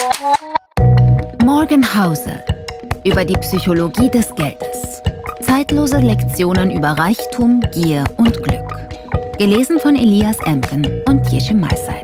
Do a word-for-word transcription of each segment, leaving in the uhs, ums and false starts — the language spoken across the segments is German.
Morgan Housel über die Psychologie des Geldes. Zeitlose Lektionen über Reichtum, Gier und Glück. Gelesen von Elias Emken und Yeşim Maysait.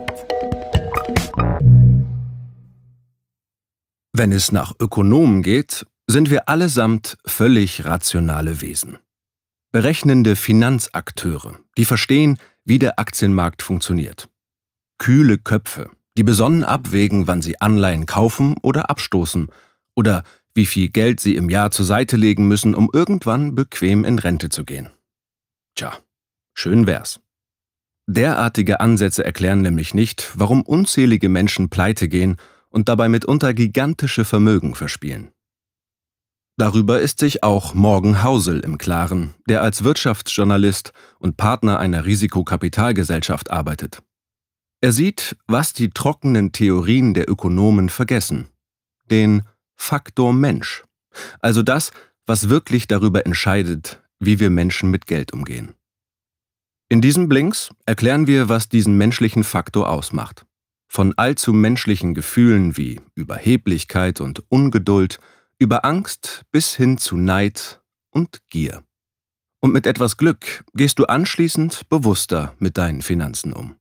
Wenn es nach Ökonomen geht, sind wir allesamt völlig rationale Wesen. Berechnende Finanzakteure, die verstehen, wie der Aktienmarkt funktioniert. Kühle Köpfe, die besonnen abwägen, wann sie Anleihen kaufen oder abstoßen oder wie viel Geld sie im Jahr zur Seite legen müssen, um irgendwann bequem in Rente zu gehen. Tja, schön wär's. Derartige Ansätze erklären nämlich nicht, warum unzählige Menschen pleite gehen und dabei mitunter gigantische Vermögen verspielen. Darüber ist sich auch Morgan Housel im Klaren, der als Wirtschaftsjournalist und Partner einer Risikokapitalgesellschaft arbeitet. Er sieht, was die trockenen Theorien der Ökonomen vergessen: den Faktor Mensch, also das, was wirklich darüber entscheidet, wie wir Menschen mit Geld umgehen. In diesen Blinks erklären wir, was diesen menschlichen Faktor ausmacht. Von allzu menschlichen Gefühlen wie Überheblichkeit und Ungeduld, über Angst bis hin zu Neid und Gier. Und mit etwas Glück gehst du anschließend bewusster mit deinen Finanzen um.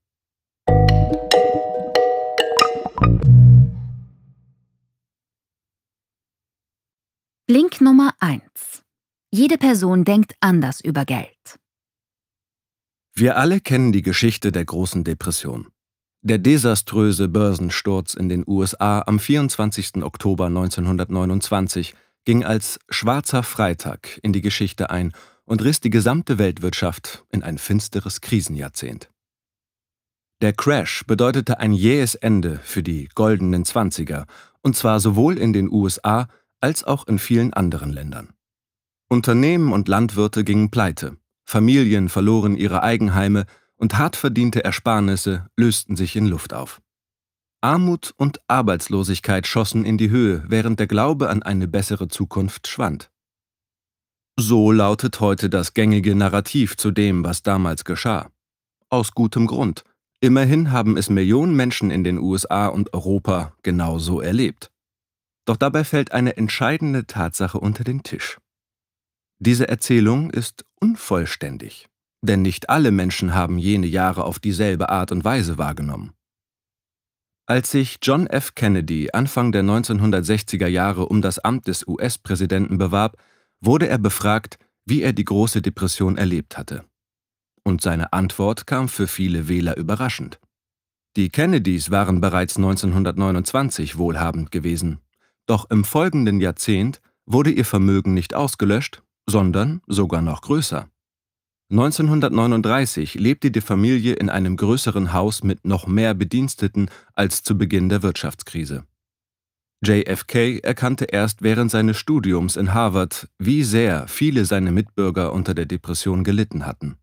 Blink Nummer eins. Jede Person denkt anders über Geld. Wir alle kennen die Geschichte der großen Depression. Der desaströse Börsensturz in den U S A am vierundzwanzigsten Oktober neunzehnhundertneunundzwanzig ging als schwarzer Freitag in die Geschichte ein und riss die gesamte Weltwirtschaft in ein finsteres Krisenjahrzehnt. Der Crash bedeutete ein jähes Ende für die goldenen Zwanziger, und zwar sowohl in den U S A als auch in vielen anderen Ländern. Unternehmen und Landwirte gingen pleite, Familien verloren ihre Eigenheime und hart verdiente Ersparnisse lösten sich in Luft auf. Armut und Arbeitslosigkeit schossen in die Höhe, während der Glaube an eine bessere Zukunft schwand. So lautet heute das gängige Narrativ zu dem, was damals geschah. Aus gutem Grund. Immerhin haben es Millionen Menschen in den U S A und Europa genauso erlebt. Doch dabei fällt eine entscheidende Tatsache unter den Tisch. Diese Erzählung ist unvollständig, denn nicht alle Menschen haben jene Jahre auf dieselbe Art und Weise wahrgenommen. Als sich John F. Kennedy Anfang der neunzehnhundertsechziger Jahre um das Amt des U S-Präsidenten bewarb, wurde er befragt, wie er die große Depression erlebt hatte. Und seine Antwort kam für viele Wähler überraschend. Die Kennedys waren bereits neunzehnhundertneunundzwanzig wohlhabend gewesen, doch im folgenden Jahrzehnt wurde ihr Vermögen nicht ausgelöscht, sondern sogar noch größer. neunzehnhundertneununddreißig lebte die Familie in einem größeren Haus mit noch mehr Bediensteten als zu Beginn der Wirtschaftskrise. J F K erkannte erst während seines Studiums in Harvard, wie sehr viele seiner Mitbürger unter der Depression gelitten hatten.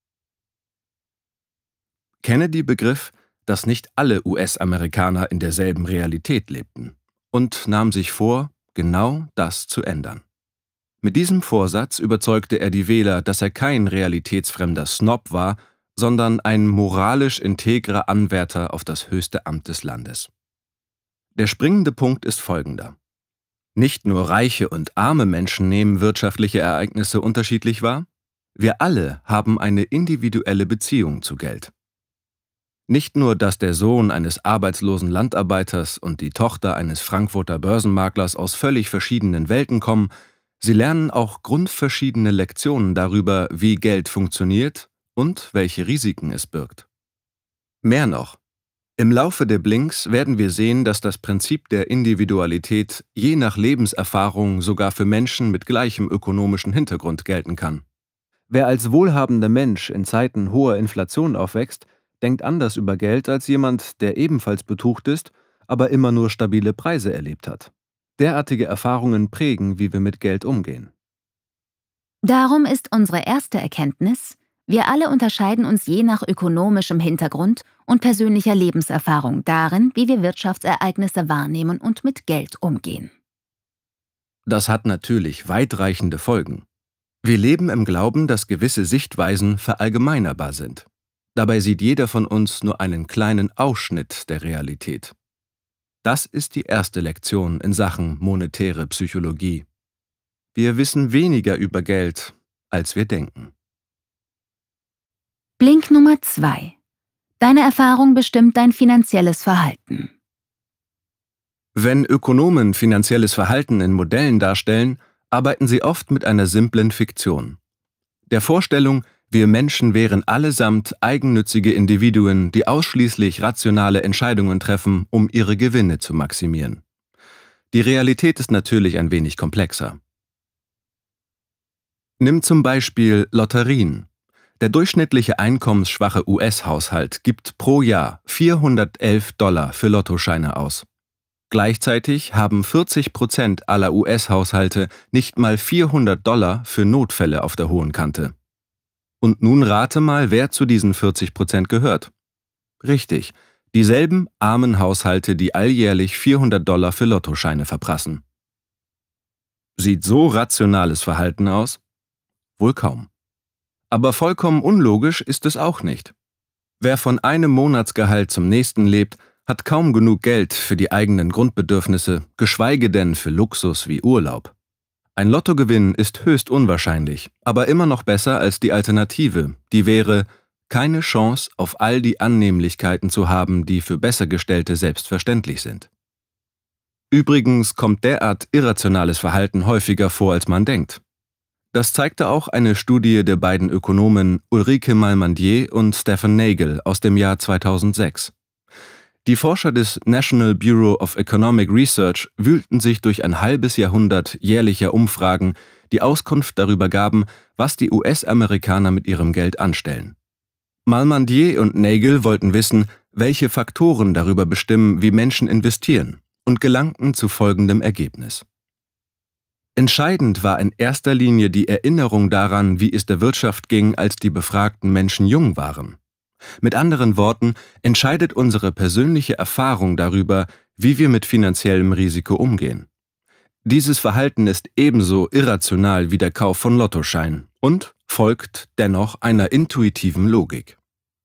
Kennedy begriff, dass nicht alle U S-Amerikaner in derselben Realität lebten und nahm sich vor, genau das zu ändern. Mit diesem Vorsatz überzeugte er die Wähler, dass er kein realitätsfremder Snob war, sondern ein moralisch integrer Anwärter auf das höchste Amt des Landes. Der springende Punkt ist folgender: Nicht nur reiche und arme Menschen nehmen wirtschaftliche Ereignisse unterschiedlich wahr, wir alle haben eine individuelle Beziehung zu Geld. Nicht nur, dass der Sohn eines arbeitslosen Landarbeiters und die Tochter eines Frankfurter Börsenmaklers aus völlig verschiedenen Welten kommen, sie lernen auch grundverschiedene Lektionen darüber, wie Geld funktioniert und welche Risiken es birgt. Mehr noch: Im Laufe der Blinks werden wir sehen, dass das Prinzip der Individualität je nach Lebenserfahrung sogar für Menschen mit gleichem ökonomischen Hintergrund gelten kann. Wer als wohlhabender Mensch in Zeiten hoher Inflation aufwächst, denkt anders über Geld als jemand, der ebenfalls betucht ist, aber immer nur stabile Preise erlebt hat. Derartige Erfahrungen prägen, wie wir mit Geld umgehen. Darum ist unsere erste Erkenntnis: Wir alle unterscheiden uns je nach ökonomischem Hintergrund und persönlicher Lebenserfahrung darin, wie wir Wirtschaftsereignisse wahrnehmen und mit Geld umgehen. Das hat natürlich weitreichende Folgen. Wir leben im Glauben, dass gewisse Sichtweisen verallgemeinerbar sind. Dabei sieht jeder von uns nur einen kleinen Ausschnitt der Realität. Das ist die erste Lektion in Sachen monetäre Psychologie. Wir wissen weniger über Geld, als wir denken. Blink Nummer zwei. Deine Erfahrung bestimmt dein finanzielles Verhalten. Wenn Ökonomen finanzielles Verhalten in Modellen darstellen, arbeiten sie oft mit einer simplen Fiktion. Der Vorstellung, wir Menschen wären allesamt eigennützige Individuen, die ausschließlich rationale Entscheidungen treffen, um ihre Gewinne zu maximieren. Die Realität ist natürlich ein wenig komplexer. Nimm zum Beispiel Lotterien. Der durchschnittliche einkommensschwache U S-Haushalt gibt pro Jahr vierhundertelf Dollar für Lottoscheine aus. Gleichzeitig haben vierzig Prozent aller U S-Haushalte nicht mal vierhundert Dollar für Notfälle auf der hohen Kante. Und nun rate mal, wer zu diesen vierzig Prozent gehört. Richtig, dieselben armen Haushalte, die alljährlich vierhundert Dollar für Lottoscheine verprassen. Sieht so rationales Verhalten aus? Wohl kaum. Aber vollkommen unlogisch ist es auch nicht. Wer von einem Monatsgehalt zum nächsten lebt, hat kaum genug Geld für die eigenen Grundbedürfnisse, geschweige denn für Luxus wie Urlaub. Ein Lottogewinn ist höchst unwahrscheinlich, aber immer noch besser als die Alternative, die wäre, keine Chance auf all die Annehmlichkeiten zu haben, die für Bessergestellte selbstverständlich sind. Übrigens kommt derart irrationales Verhalten häufiger vor, als man denkt. Das zeigte auch eine Studie der beiden Ökonomen Ulrike Malmandier und Stephen Nagel aus dem Jahr zweitausendsechs. Die Forscher des National Bureau of Economic Research wühlten sich durch ein halbes Jahrhundert jährlicher Umfragen, die Auskunft darüber gaben, was die U S-Amerikaner mit ihrem Geld anstellen. Malmandier und Nagel wollten wissen, welche Faktoren darüber bestimmen, wie Menschen investieren, und gelangten zu folgendem Ergebnis. Entscheidend war in erster Linie die Erinnerung daran, wie es der Wirtschaft ging, als die befragten Menschen jung waren. Mit anderen Worten, entscheidet unsere persönliche Erfahrung darüber, wie wir mit finanziellem Risiko umgehen. Dieses Verhalten ist ebenso irrational wie der Kauf von Lottoscheinen und folgt dennoch einer intuitiven Logik.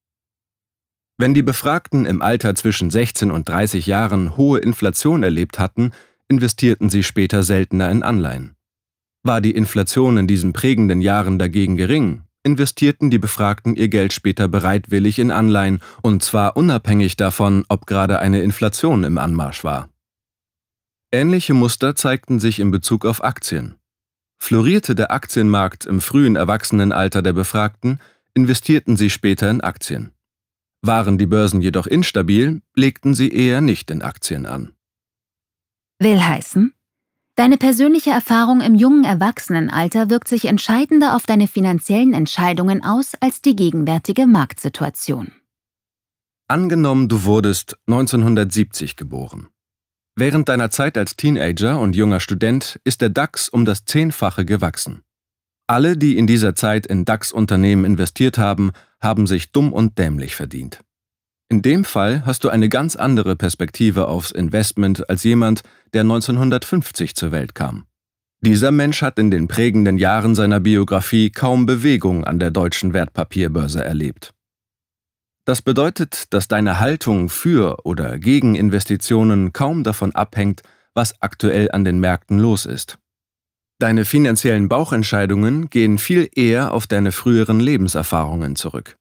Wenn die Befragten im Alter zwischen sechzehn und dreißig Jahren hohe Inflation erlebt hatten, investierten sie später seltener in Anleihen. War die Inflation in diesen prägenden Jahren dagegen gering, investierten die Befragten ihr Geld später bereitwillig in Anleihen, und zwar unabhängig davon, ob gerade eine Inflation im Anmarsch war. Ähnliche Muster zeigten sich in Bezug auf Aktien. Florierte der Aktienmarkt im frühen Erwachsenenalter der Befragten, investierten sie später in Aktien. Waren die Börsen jedoch instabil, legten sie eher nicht in Aktien an. Will heißen, deine persönliche Erfahrung im jungen Erwachsenenalter wirkt sich entscheidender auf deine finanziellen Entscheidungen aus als die gegenwärtige Marktsituation. Angenommen, du wurdest neunzehnhundertsiebzig geboren. Während deiner Zeit als Teenager und junger Student ist der DAX um das Zehnfache gewachsen. Alle, die in dieser Zeit in DAX-Unternehmen investiert haben, haben sich dumm und dämlich verdient. In dem Fall hast du eine ganz andere Perspektive aufs Investment als jemand, der neunzehnhundertfünfzig zur Welt kam. Dieser Mensch hat in den prägenden Jahren seiner Biografie kaum Bewegung an der deutschen Wertpapierbörse erlebt. Das bedeutet, dass deine Haltung für oder gegen Investitionen kaum davon abhängt, was aktuell an den Märkten los ist. Deine finanziellen Bauchentscheidungen gehen viel eher auf deine früheren Lebenserfahrungen zurück.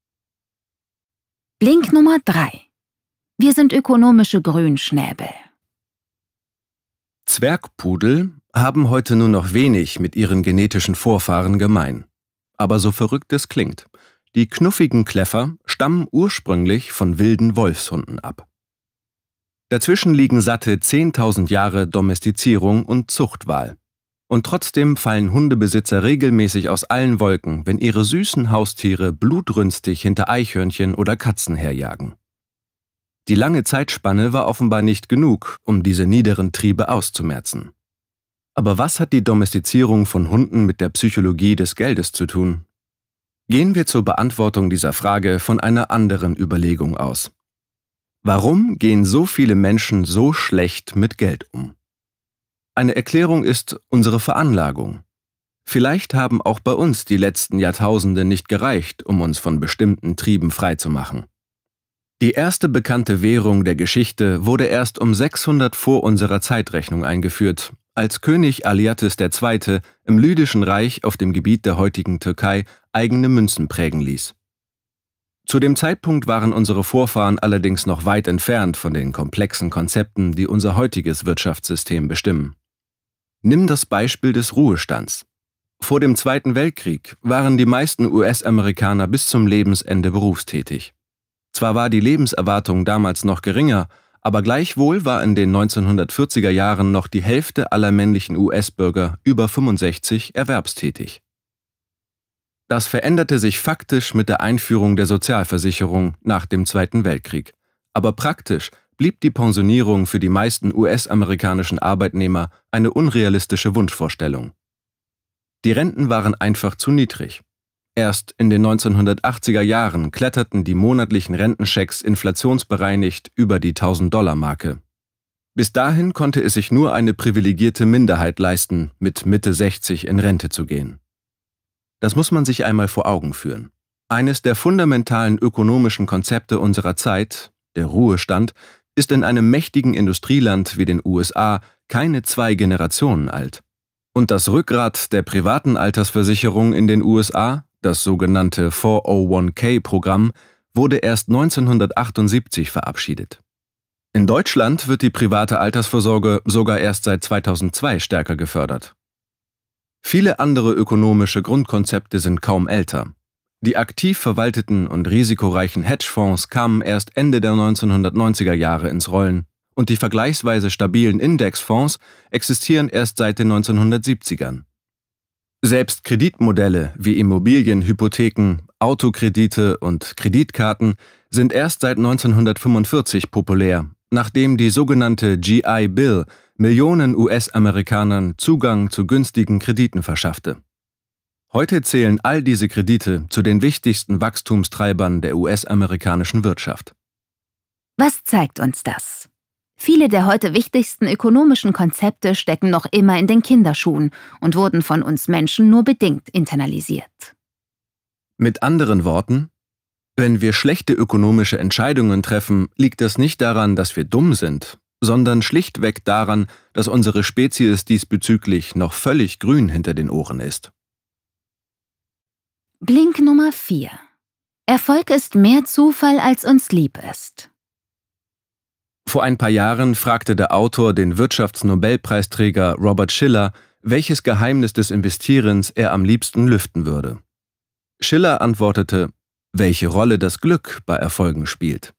Blink Nummer drei. Wir sind ökonomische Grünschnäbel. Zwergpudel haben heute nur noch wenig mit ihren genetischen Vorfahren gemein. Aber so verrückt es klingt, die knuffigen Kläffer stammen ursprünglich von wilden Wolfshunden ab. Dazwischen liegen satte zehntausend Jahre Domestizierung und Zuchtwahl. Und trotzdem fallen Hundebesitzer regelmäßig aus allen Wolken, wenn ihre süßen Haustiere blutrünstig hinter Eichhörnchen oder Katzen herjagen. Die lange Zeitspanne war offenbar nicht genug, um diese niederen Triebe auszumerzen. Aber was hat die Domestizierung von Hunden mit der Psychologie des Geldes zu tun? Gehen wir zur Beantwortung dieser Frage von einer anderen Überlegung aus. Warum gehen so viele Menschen so schlecht mit Geld um? Eine Erklärung ist unsere Veranlagung. Vielleicht haben auch bei uns die letzten Jahrtausende nicht gereicht, um uns von bestimmten Trieben freizumachen. Die erste bekannte Währung der Geschichte wurde erst um sechshundert vor unserer Zeitrechnung eingeführt, als König Alyattes der Zweite. im Lydischen Reich auf dem Gebiet der heutigen Türkei eigene Münzen prägen ließ. Zu dem Zeitpunkt waren unsere Vorfahren allerdings noch weit entfernt von den komplexen Konzepten, die unser heutiges Wirtschaftssystem bestimmen. Nimm das Beispiel des Ruhestands. Vor dem Zweiten Weltkrieg waren die meisten U S-Amerikaner bis zum Lebensende berufstätig. Zwar war die Lebenserwartung damals noch geringer, aber gleichwohl war in den neunzehnhundertvierziger Jahren noch die Hälfte aller männlichen U S-Bürger über fünfundsechzig erwerbstätig. Das veränderte sich faktisch mit der Einführung der Sozialversicherung nach dem Zweiten Weltkrieg. Aber praktisch blieb die Pensionierung für die meisten U S-amerikanischen Arbeitnehmer eine unrealistische Wunschvorstellung. Die Renten waren einfach zu niedrig. Erst in den neunzehnhundertachtziger Jahren kletterten die monatlichen Rentenchecks inflationsbereinigt über die tausend-Dollar-Marke. Bis dahin konnte es sich nur eine privilegierte Minderheit leisten, mit Mitte sechzig in Rente zu gehen. Das muss man sich einmal vor Augen führen. Eines der fundamentalen ökonomischen Konzepte unserer Zeit, der Ruhestand, ist in einem mächtigen Industrieland wie den U S A keine zwei Generationen alt. Und das Rückgrat der privaten Altersversicherung in den U S A, das sogenannte vier null eins K-Programm, wurde erst neunzehnhundertachtundsiebzig verabschiedet. In Deutschland wird die private Altersvorsorge sogar erst seit zweitausendzwei stärker gefördert. Viele andere ökonomische Grundkonzepte sind kaum älter. Die aktiv verwalteten und risikoreichen Hedgefonds kamen erst Ende der neunzehnhundertneunziger Jahre ins Rollen und die vergleichsweise stabilen Indexfonds existieren erst seit den neunzehnhundertsiebzigern. Selbst Kreditmodelle wie Immobilien, Hypotheken, Autokredite und Kreditkarten sind erst seit neunzehnhundertfünfundvierzig populär, nachdem die sogenannte G I Bill Millionen U S-Amerikanern Zugang zu günstigen Krediten verschaffte. Heute zählen all diese Kredite zu den wichtigsten Wachstumstreibern der U S-amerikanischen Wirtschaft. Was zeigt uns das? Viele der heute wichtigsten ökonomischen Konzepte stecken noch immer in den Kinderschuhen und wurden von uns Menschen nur bedingt internalisiert. Mit anderen Worten, wenn wir schlechte ökonomische Entscheidungen treffen, liegt das nicht daran, dass wir dumm sind, sondern schlichtweg daran, dass unsere Spezies diesbezüglich noch völlig grün hinter den Ohren ist. Blink Nummer vier. Erfolg ist mehr Zufall, als uns lieb ist. Vor ein paar Jahren fragte der Autor den Wirtschaftsnobelpreisträger Robert Shiller, welches Geheimnis des Investierens er am liebsten lüften würde. Shiller antwortete, welche Rolle das Glück bei Erfolgen spielt.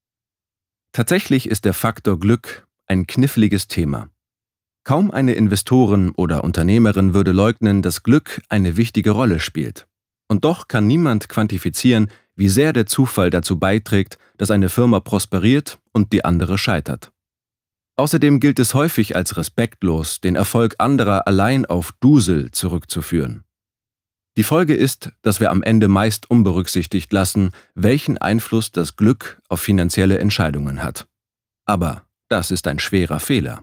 Tatsächlich ist der Faktor Glück ein kniffliges Thema. Kaum eine Investorin oder Unternehmerin würde leugnen, dass Glück eine wichtige Rolle spielt. Und doch kann niemand quantifizieren, wie sehr der Zufall dazu beiträgt, dass eine Firma prosperiert und die andere scheitert. Außerdem gilt es häufig als respektlos, den Erfolg anderer allein auf Dusel zurückzuführen. Die Folge ist, dass wir am Ende meist unberücksichtigt lassen, welchen Einfluss das Glück auf finanzielle Entscheidungen hat. Aber das ist ein schwerer Fehler.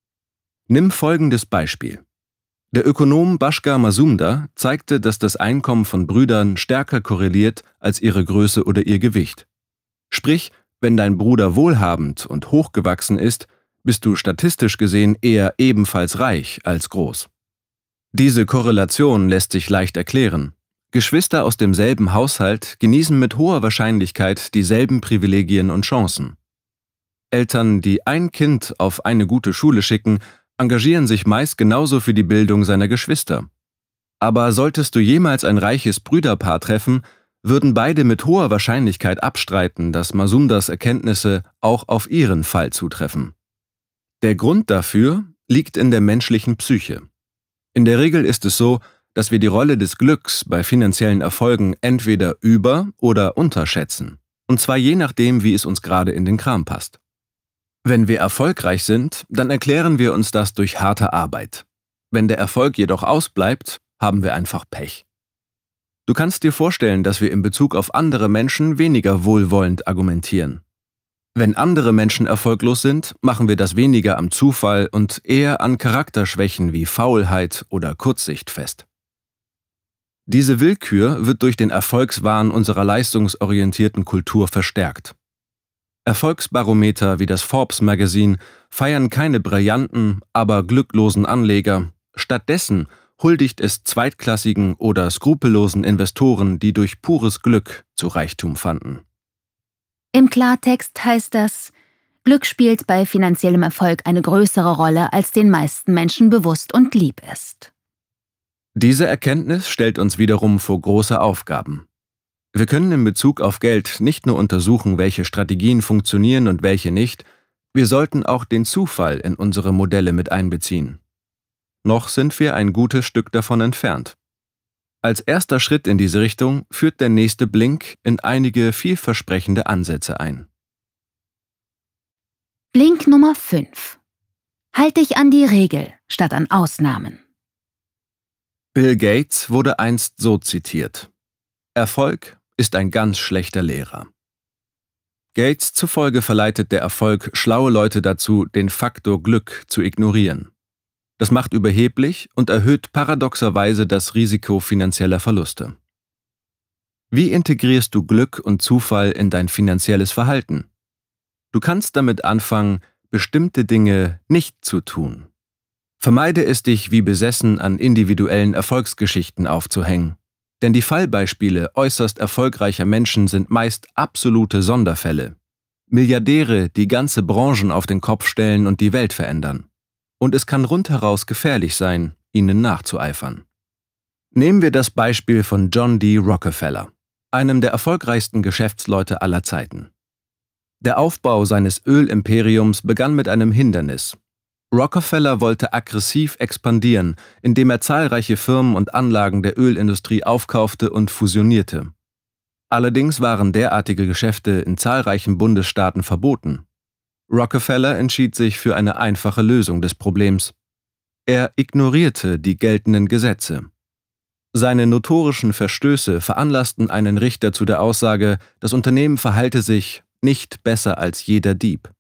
Nimm folgendes Beispiel. Der Ökonom Bhaskar Mazumdar zeigte, dass das Einkommen von Brüdern stärker korreliert als ihre Größe oder ihr Gewicht. Sprich, wenn dein Bruder wohlhabend und hochgewachsen ist, bist du statistisch gesehen eher ebenfalls reich als groß. Diese Korrelation lässt sich leicht erklären. Geschwister aus demselben Haushalt genießen mit hoher Wahrscheinlichkeit dieselben Privilegien und Chancen. Eltern, die ein Kind auf eine gute Schule schicken, engagieren sich meist genauso für die Bildung seiner Geschwister. Aber solltest du jemals ein reiches Brüderpaar treffen, würden beide mit hoher Wahrscheinlichkeit abstreiten, dass Mazumdars Erkenntnisse auch auf ihren Fall zutreffen. Der Grund dafür liegt in der menschlichen Psyche. In der Regel ist es so, dass wir die Rolle des Glücks bei finanziellen Erfolgen entweder über- oder unterschätzen. Und zwar je nachdem, wie es uns gerade in den Kram passt. Wenn wir erfolgreich sind, dann erklären wir uns das durch harte Arbeit. Wenn der Erfolg jedoch ausbleibt, haben wir einfach Pech. Du kannst dir vorstellen, dass wir in Bezug auf andere Menschen weniger wohlwollend argumentieren. Wenn andere Menschen erfolglos sind, machen wir das weniger am Zufall und eher an Charakterschwächen wie Faulheit oder Kurzsicht fest. Diese Willkür wird durch den Erfolgswahn unserer leistungsorientierten Kultur verstärkt. Erfolgsbarometer wie das Forbes Magazine feiern keine brillanten, aber glücklosen Anleger. Stattdessen huldigt es zweitklassigen oder skrupellosen Investoren, die durch pures Glück zu Reichtum fanden. Im Klartext heißt das, Glück spielt bei finanziellem Erfolg eine größere Rolle, als den meisten Menschen bewusst und lieb ist. Diese Erkenntnis stellt uns wiederum vor große Aufgaben. Wir können in Bezug auf Geld nicht nur untersuchen, welche Strategien funktionieren und welche nicht, wir sollten auch den Zufall in unsere Modelle mit einbeziehen. Noch sind wir ein gutes Stück davon entfernt. Als erster Schritt in diese Richtung führt der nächste Blink in einige vielversprechende Ansätze ein. Blink Nummer fünf. Halt dich an die Regel statt an Ausnahmen. Bill Gates wurde einst so zitiert: Erfolg ist ein ganz schlechter Lehrer. Gates zufolge verleitet der Erfolg schlaue Leute dazu, den Faktor Glück zu ignorieren. Das macht überheblich und erhöht paradoxerweise das Risiko finanzieller Verluste. Wie integrierst du Glück und Zufall in dein finanzielles Verhalten? Du kannst damit anfangen, bestimmte Dinge nicht zu tun. Vermeide es, dich wie besessen an individuellen Erfolgsgeschichten aufzuhängen. Denn die Fallbeispiele äußerst erfolgreicher Menschen sind meist absolute Sonderfälle. Milliardäre, die ganze Branchen auf den Kopf stellen und die Welt verändern. Und es kann rundheraus gefährlich sein, ihnen nachzueifern. Nehmen wir das Beispiel von John D. Rockefeller, einem der erfolgreichsten Geschäftsleute aller Zeiten. Der Aufbau seines Ölimperiums begann mit einem Hindernis. Rockefeller wollte aggressiv expandieren, indem er zahlreiche Firmen und Anlagen der Ölindustrie aufkaufte und fusionierte. Allerdings waren derartige Geschäfte in zahlreichen Bundesstaaten verboten. Rockefeller entschied sich für eine einfache Lösung des Problems. Er ignorierte die geltenden Gesetze. Seine notorischen Verstöße veranlassten einen Richter zu der Aussage, das Unternehmen verhalte sich nicht besser als jeder Dieb.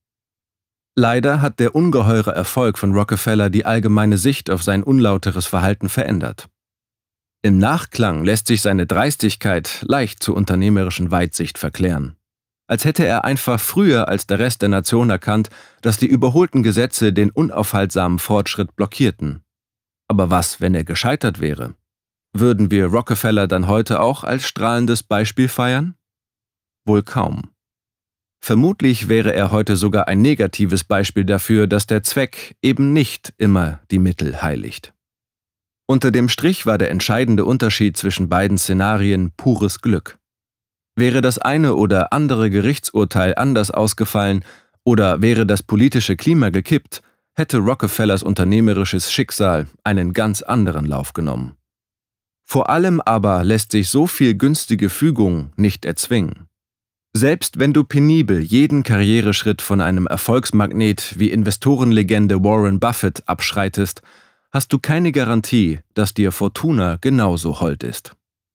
Leider hat der ungeheure Erfolg von Rockefeller die allgemeine Sicht auf sein unlauteres Verhalten verändert. Im Nachklang lässt sich seine Dreistigkeit leicht zur unternehmerischen Weitsicht verklären. Als hätte er einfach früher als der Rest der Nation erkannt, dass die überholten Gesetze den unaufhaltsamen Fortschritt blockierten. Aber was, wenn er gescheitert wäre? Würden wir Rockefeller dann heute auch als strahlendes Beispiel feiern? Wohl kaum. Vermutlich wäre er heute sogar ein negatives Beispiel dafür, dass der Zweck eben nicht immer die Mittel heiligt. Unter dem Strich war der entscheidende Unterschied zwischen beiden Szenarien pures Glück. Wäre das eine oder andere Gerichtsurteil anders ausgefallen oder wäre das politische Klima gekippt, hätte Rockefellers unternehmerisches Schicksal einen ganz anderen Lauf genommen. Vor allem aber lässt sich so viel günstige Fügung nicht erzwingen. Selbst wenn du penibel jeden Karriereschritt von einem Erfolgsmagnet wie Investorenlegende Warren Buffett abschreitest, hast du keine Garantie, dass dir Fortuna genauso hold ist.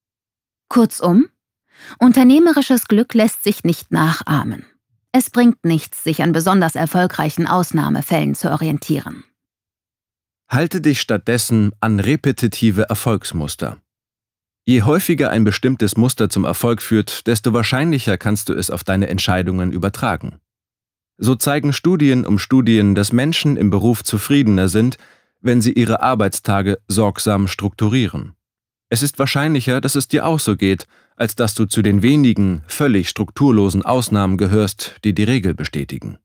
Kurzum, unternehmerisches Glück lässt sich nicht nachahmen. Es bringt nichts, sich an besonders erfolgreichen Ausnahmefällen zu orientieren. Halte dich stattdessen an repetitive Erfolgsmuster. Je häufiger ein bestimmtes Muster zum Erfolg führt, desto wahrscheinlicher kannst du es auf deine Entscheidungen übertragen. So zeigen Studien um Studien, dass Menschen im Beruf zufriedener sind, wenn sie ihre Arbeitstage sorgsam strukturieren. Es ist wahrscheinlicher, dass es dir auch so geht, als dass du zu den wenigen, völlig strukturlosen Ausnahmen gehörst, die die Regel bestätigen.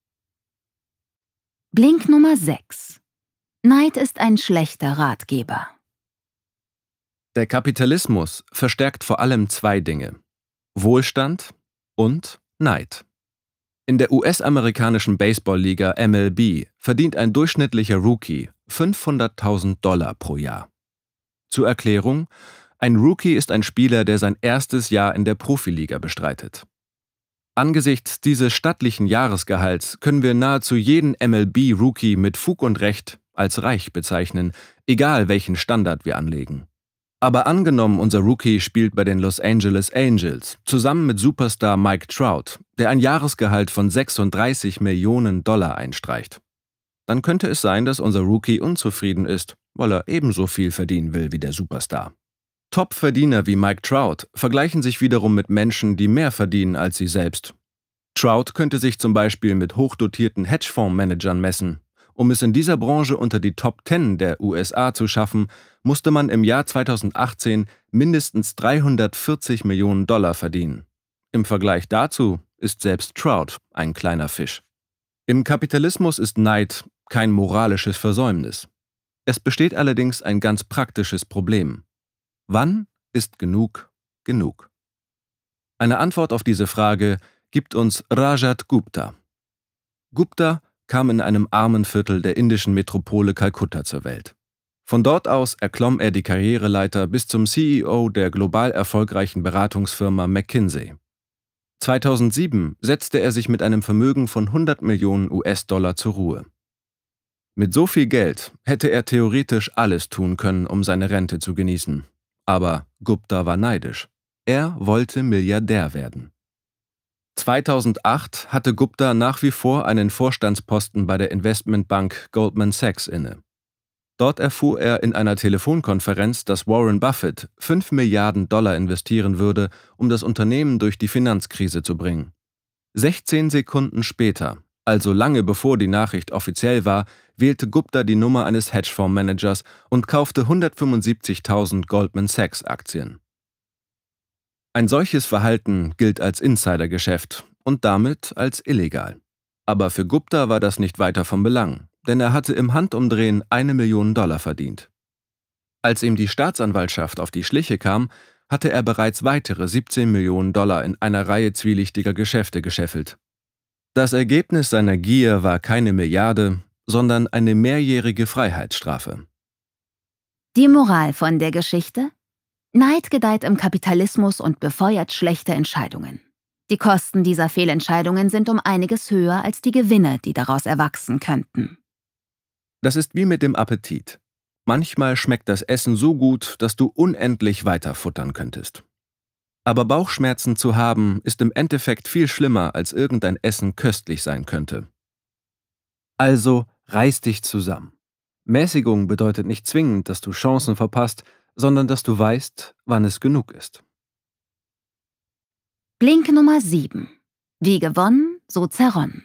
Blink Nummer sechs. Neid ist ein schlechter Ratgeber. Der Kapitalismus verstärkt vor allem zwei Dinge: Wohlstand und Neid. In der U S-amerikanischen Baseballliga M L B verdient ein durchschnittlicher Rookie fünfhunderttausend Dollar pro Jahr. Zur Erklärung: Ein Rookie ist ein Spieler, der sein erstes Jahr in der Profiliga bestreitet. Angesichts dieses stattlichen Jahresgehalts können wir nahezu jeden M L B-Rookie mit Fug und Recht als reich bezeichnen, egal welchen Standard wir anlegen. Aber angenommen, unser Rookie spielt bei den Los Angeles Angels zusammen mit Superstar Mike Trout, der ein Jahresgehalt von sechsunddreißig Millionen Dollar einstreicht. Dann könnte es sein, dass unser Rookie unzufrieden ist, weil er ebenso viel verdienen will wie der Superstar. Top-Verdiener wie Mike Trout vergleichen sich wiederum mit Menschen, die mehr verdienen als sie selbst. Trout könnte sich zum Beispiel mit hochdotierten Hedgefondsmanagern messen. Um es in dieser Branche unter die Top zehn der U S A zu schaffen, musste man im Jahr zweitausendachtzehn mindestens dreihundertvierzig Millionen Dollar verdienen. Im Vergleich dazu ist selbst Trout ein kleiner Fisch. Im Kapitalismus ist Neid kein moralisches Versäumnis. Es besteht allerdings ein ganz praktisches Problem. Wann ist genug genug? Eine Antwort auf diese Frage gibt uns Rajat Gupta. Gupta kam in einem armen Viertel der indischen Metropole Kalkutta zur Welt. Von dort aus erklomm er die Karriereleiter bis zum C E O der global erfolgreichen Beratungsfirma McKinsey. zweitausendsieben setzte er sich mit einem Vermögen von hundert Millionen U S-Dollar zur Ruhe. Mit so viel Geld hätte er theoretisch alles tun können, um seine Rente zu genießen. Aber Gupta war neidisch. Er wollte Milliardär werden. zweitausendacht hatte Gupta nach wie vor einen Vorstandsposten bei der Investmentbank Goldman Sachs inne. Dort erfuhr er in einer Telefonkonferenz, dass Warren Buffett fünf Milliarden Dollar investieren würde, um das Unternehmen durch die Finanzkrise zu bringen. sechzehn Sekunden später, also lange bevor die Nachricht offiziell war, wählte Gupta die Nummer eines Hedgefondsmanagers und kaufte hundertfünfundsiebzigtausend Goldman Sachs Aktien. Ein solches Verhalten gilt als Insidergeschäft und damit als illegal. Aber für Gupta war das nicht weiter von Belang, denn er hatte im Handumdrehen eine Million Dollar verdient. Als ihm die Staatsanwaltschaft auf die Schliche kam, hatte er bereits weitere siebzehn Millionen Dollar in einer Reihe zwielichtiger Geschäfte gescheffelt. Das Ergebnis seiner Gier war keine Milliarde, sondern eine mehrjährige Freiheitsstrafe. Die Moral von der Geschichte? Neid gedeiht im Kapitalismus und befeuert schlechte Entscheidungen. Die Kosten dieser Fehlentscheidungen sind um einiges höher als die Gewinne, die daraus erwachsen könnten. Das ist wie mit dem Appetit. Manchmal schmeckt das Essen so gut, dass du unendlich weiter futtern könntest. Aber Bauchschmerzen zu haben, ist im Endeffekt viel schlimmer, als irgendein Essen köstlich sein könnte. Also reiß dich zusammen. Mäßigung bedeutet nicht zwingend, dass du Chancen verpasst, sondern dass du weißt, wann es genug ist. Blink Nummer sieben. Wie gewonnen, so zerronnen.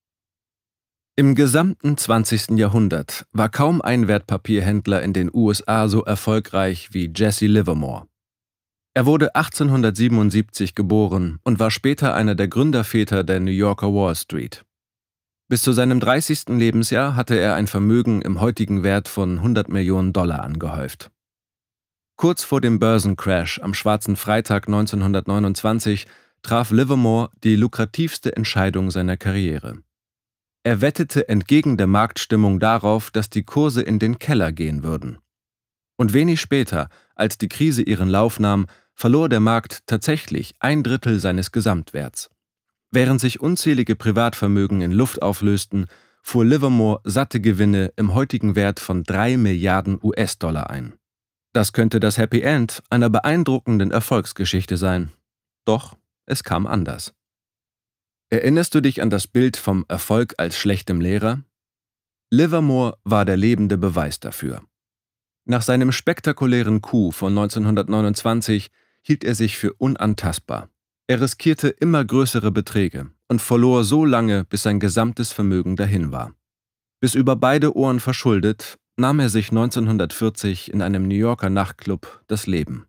Im gesamten zwanzigsten Jahrhundert war kaum ein Wertpapierhändler in den U S A so erfolgreich wie Jesse Livermore. Er wurde achtzehnhundertsiebenundsiebzig geboren und war später einer der Gründerväter der New Yorker Wall Street. Bis zu seinem dreißigsten Lebensjahr hatte er ein Vermögen im heutigen Wert von hundert Millionen Dollar angehäuft. Kurz vor dem Börsencrash am Schwarzen Freitag neunzehnhundertneunundzwanzig traf Livermore die lukrativste Entscheidung seiner Karriere. Er wettete entgegen der Marktstimmung darauf, dass die Kurse in den Keller gehen würden. Und wenig später, als die Krise ihren Lauf nahm, verlor der Markt tatsächlich ein Drittel seines Gesamtwerts. Während sich unzählige Privatvermögen in Luft auflösten, fuhr Livermore satte Gewinne im heutigen Wert von drei Milliarden U S-Dollar ein. Das könnte das Happy End einer beeindruckenden Erfolgsgeschichte sein. Doch es kam anders. Erinnerst du dich an das Bild vom Erfolg als schlechtem Lehrer? Livermore war der lebende Beweis dafür. Nach seinem spektakulären Coup von neunzehnhundertneunundzwanzig hielt er sich für unantastbar. Er riskierte immer größere Beträge und verlor so lange, bis sein gesamtes Vermögen dahin war. Bis über beide Ohren verschuldet, nahm er sich neunzehnhundertvierzig in einem New Yorker Nachtclub das Leben.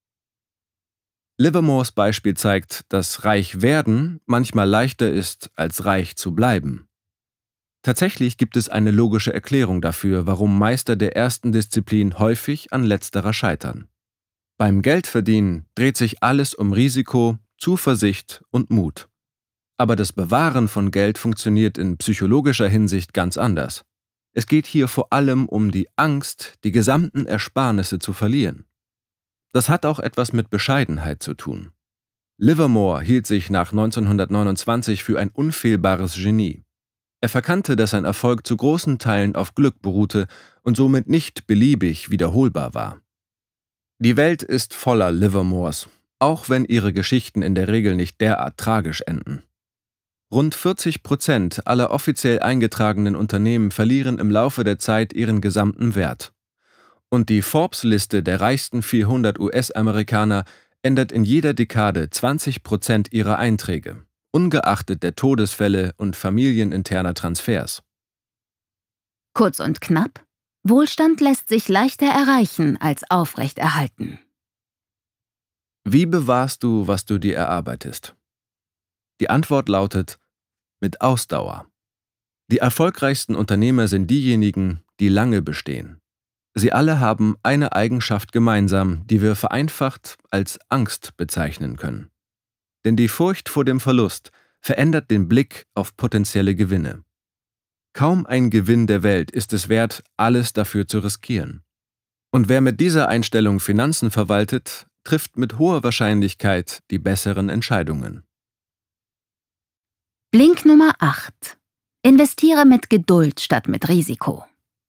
Livermores Beispiel zeigt, dass reich werden manchmal leichter ist, als reich zu bleiben. Tatsächlich gibt es eine logische Erklärung dafür, warum Meister der ersten Disziplin häufig an letzterer scheitern. Beim Geldverdienen dreht sich alles um Risiko, Zuversicht und Mut. Aber das Bewahren von Geld funktioniert in psychologischer Hinsicht ganz anders. Es geht hier vor allem um die Angst, die gesamten Ersparnisse zu verlieren. Das hat auch etwas mit Bescheidenheit zu tun. Livermore hielt sich nach neunzehnhundertneunundzwanzig für ein unfehlbares Genie. Er verkannte, dass sein Erfolg zu großen Teilen auf Glück beruhte und somit nicht beliebig wiederholbar war. Die Welt ist voller Livermores, auch wenn ihre Geschichten in der Regel nicht derart tragisch enden. Rund vierzig Prozent aller offiziell eingetragenen Unternehmen verlieren im Laufe der Zeit ihren gesamten Wert. Und die Forbes-Liste der reichsten vierhundert U S-Amerikaner ändert in jeder Dekade zwanzig Prozent ihrer Einträge. ungeachtet der Todesfälle und familieninterner Transfers. Kurz und knapp: Wohlstand lässt sich leichter erreichen als aufrechterhalten. Wie bewahrst du, was du dir erarbeitest? Die Antwort lautet: mit Ausdauer. Die erfolgreichsten Unternehmer sind diejenigen, die lange bestehen. Sie alle haben eine Eigenschaft gemeinsam, die wir vereinfacht als Angst bezeichnen können. Denn die Furcht vor dem Verlust verändert den Blick auf potenzielle Gewinne. Kaum ein Gewinn der Welt ist es wert, alles dafür zu riskieren. Und wer mit dieser Einstellung Finanzen verwaltet, trifft mit hoher Wahrscheinlichkeit die besseren Entscheidungen. Blink Nummer acht: Investiere mit Geduld statt mit Risiko.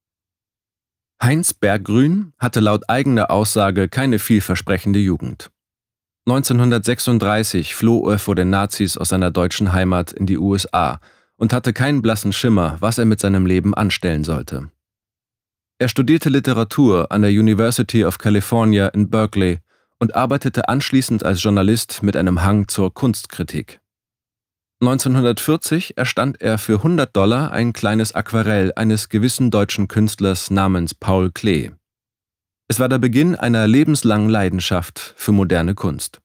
Heinz Berggruen hatte laut eigener Aussage keine vielversprechende Jugend. neunzehnhundertsechsunddreißig floh er vor den Nazis aus seiner deutschen Heimat in die U S A und hatte keinen blassen Schimmer, was er mit seinem Leben anstellen sollte. Er studierte Literatur an der University of California in Berkeley und arbeitete anschließend als Journalist mit einem Hang zur Kunstkritik. neunzehnhundertvierzig erstand er für hundert Dollar ein kleines Aquarell eines gewissen deutschen Künstlers namens Paul Klee. Es war der Beginn einer lebenslangen Leidenschaft für moderne Kunst.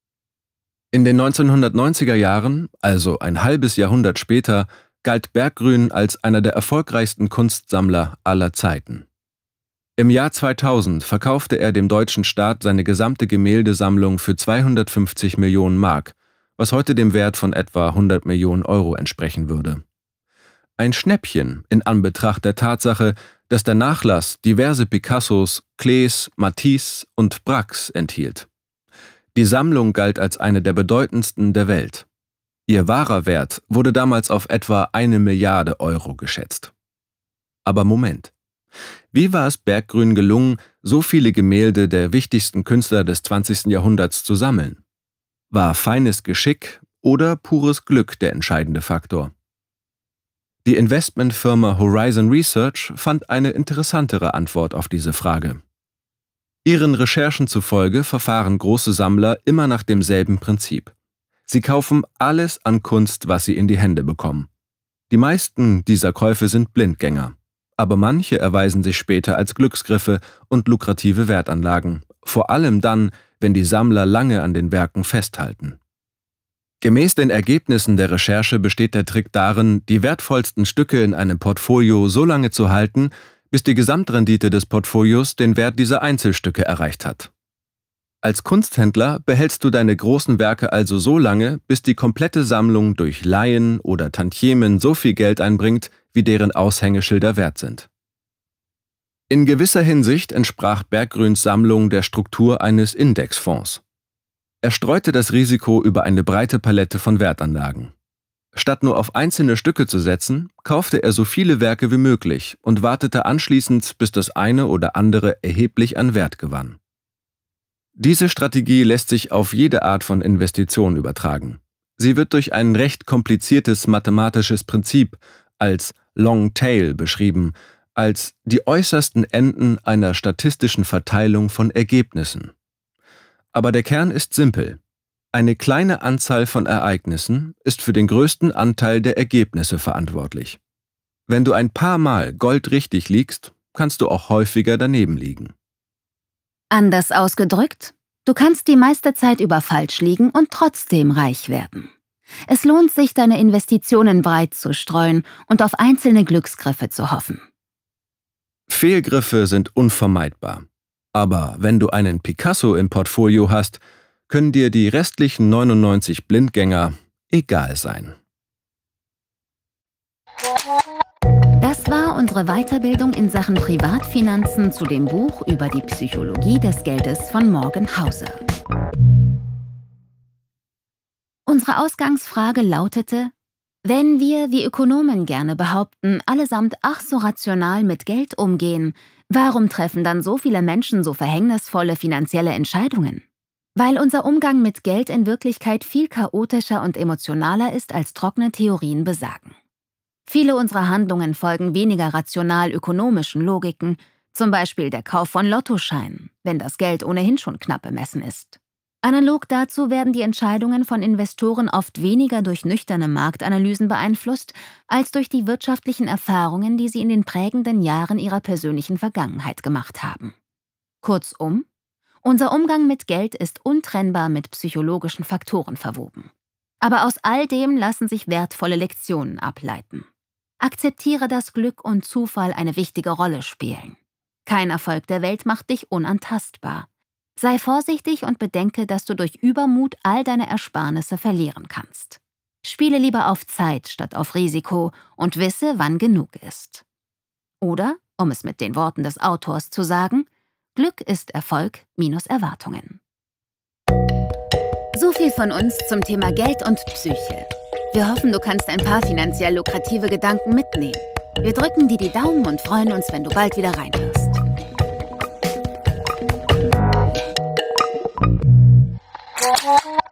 In den neunzehnhundertneunziger Jahren, also ein halbes Jahrhundert später, galt Berggruen als einer der erfolgreichsten Kunstsammler aller Zeiten. Im Jahr zweitausend verkaufte er dem deutschen Staat seine gesamte Gemäldesammlung für zweihundertfünfzig Millionen Mark, was heute dem Wert von etwa hundert Millionen Euro entsprechen würde. Ein Schnäppchen in Anbetracht der Tatsache, dass der Nachlass diverse Picassos, Klees, Matisse und Braques enthielt. Die Sammlung galt als eine der bedeutendsten der Welt. Ihr wahrer Wert wurde damals auf etwa eine Milliarde Euro geschätzt. Aber Moment. Wie war es Berggruen gelungen, so viele Gemälde der wichtigsten Künstler des zwanzigsten Jahrhunderts zu sammeln? War feines Geschick oder pures Glück der entscheidende Faktor? Die Investmentfirma Horizon Research fand eine interessantere Antwort auf diese Frage. Ihren Recherchen zufolge verfahren große Sammler immer nach demselben Prinzip. Sie kaufen alles an Kunst, was sie in die Hände bekommen. Die meisten dieser Käufe sind Blindgänger, aber manche erweisen sich später als Glücksgriffe und lukrative Wertanlagen, vor allem dann, wenn die Sammler lange an den Werken festhalten. Gemäß den Ergebnissen der Recherche besteht der Trick darin, die wertvollsten Stücke in einem Portfolio so lange zu halten, bis die Gesamtrendite des Portfolios den Wert dieser Einzelstücke erreicht hat. Als Kunsthändler behältst du deine großen Werke also so lange, bis die komplette Sammlung durch Leihen oder Tantiemen so viel Geld einbringt, wie deren Aushängeschilder wert sind. In gewisser Hinsicht entsprach Berggruens Sammlung der Struktur eines Indexfonds. Er streute das Risiko über eine breite Palette von Wertanlagen. Statt nur auf einzelne Stücke zu setzen, kaufte er so viele Werke wie möglich und wartete anschließend, bis das eine oder andere erheblich an Wert gewann. Diese Strategie lässt sich auf jede Art von Investition übertragen. Sie wird durch ein recht kompliziertes mathematisches Prinzip als Long Tail beschrieben, als die äußersten Enden einer statistischen Verteilung von Ergebnissen. Aber der Kern ist simpel. Eine kleine Anzahl von Ereignissen ist für den größten Anteil der Ergebnisse verantwortlich. Wenn du ein paar Mal goldrichtig liegst, kannst du auch häufiger daneben liegen. Anders ausgedrückt: Du kannst die meiste Zeit über falsch liegen und trotzdem reich werden. Es lohnt sich, deine Investitionen breit zu streuen und auf einzelne Glücksgriffe zu hoffen. Fehlgriffe sind unvermeidbar. Aber wenn du einen Picasso im Portfolio hast, können dir die restlichen neunundneunzig Blindgänger egal sein. Das war unsere Weiterbildung in Sachen Privatfinanzen zu dem Buch über die Psychologie des Geldes von Morgan Housel. Unsere Ausgangsfrage lautete: Wenn wir, wie Ökonomen gerne behaupten, allesamt ach so rational mit Geld umgehen, warum treffen dann so viele Menschen so verhängnisvolle finanzielle Entscheidungen? Weil unser Umgang mit Geld in Wirklichkeit viel chaotischer und emotionaler ist, als trockene Theorien besagen. Viele unserer Handlungen folgen weniger rational ökonomischen Logiken, zum Beispiel der Kauf von Lottoscheinen, wenn das Geld ohnehin schon knapp bemessen ist. Analog dazu werden die Entscheidungen von Investoren oft weniger durch nüchterne Marktanalysen beeinflusst, als durch die wirtschaftlichen Erfahrungen, die sie in den prägenden Jahren ihrer persönlichen Vergangenheit gemacht haben. Kurzum, unser Umgang mit Geld ist untrennbar mit psychologischen Faktoren verwoben. Aber aus all dem lassen sich wertvolle Lektionen ableiten. Akzeptiere, dass Glück und Zufall eine wichtige Rolle spielen. Kein Erfolg der Welt macht dich unantastbar. Sei vorsichtig und bedenke, dass du durch Übermut all deine Ersparnisse verlieren kannst. Spiele lieber auf Zeit statt auf Risiko und wisse, wann genug ist. Oder, um es mit den Worten des Autors zu sagen, Glück ist Erfolg minus Erwartungen. So viel von uns zum Thema Geld und Psyche. Wir hoffen, du kannst ein paar finanziell lukrative Gedanken mitnehmen. Wir drücken dir die Daumen und freuen uns, wenn du bald wieder reinhörst. Thank you.